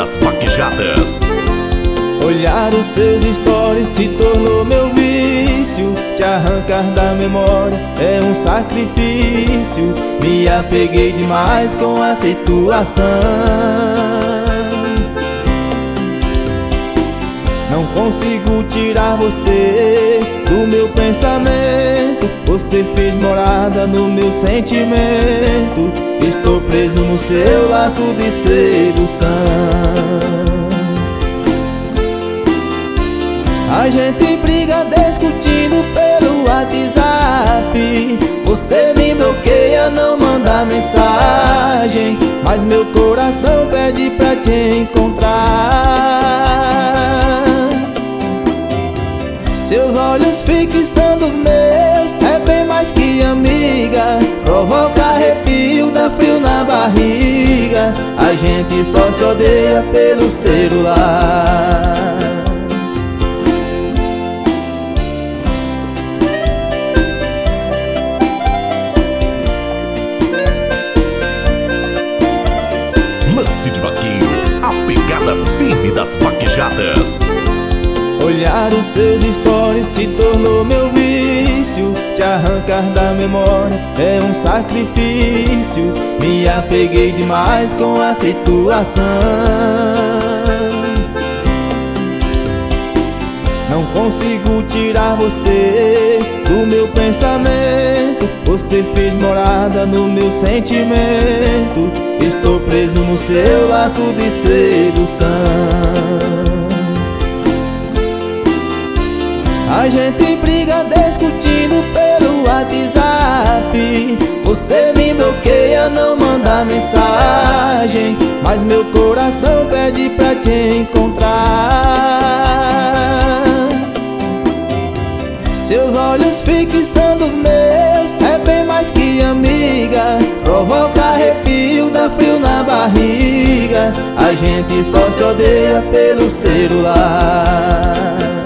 das vaquejadas. Olhar os seus stories se tornou meu vício. Te arrancar da memória é um sacrifício. Me apeguei demais com a situação. Não consigo tirar você do meu pensamento. Você fez morada no meu sentimento. Estou preso no seu laço de sedução. A gente briga discutindo pelo WhatsApp. Você me bloqueia, não manda mensagem, mas meu coração pede pra te encontrar. Seus olhos fixando os meus é bem mais que amiga. Provoca arrepio, dá frio na barriga. A gente só se odeia pelo celular. Lance de vaqueiro, a pegada firme das vaquejadas. Olhar os seus stories se tornou meu vício. Te arrancar da memória é um sacrifício. Me apeguei demais com a situação. Não consigo tirar você do meu pensamento. Você fez morada no meu sentimento. Estou preso no seu laço de sedução. A gente briga discutindo pelo WhatsApp. Você me bloqueia, não manda mensagem, mas meu coração pede pra te encontrar. Seus olhos fixando os meus é bem mais que amiga. Provoca arrepio, dá frio na barriga. A gente só se odeia pelo celular.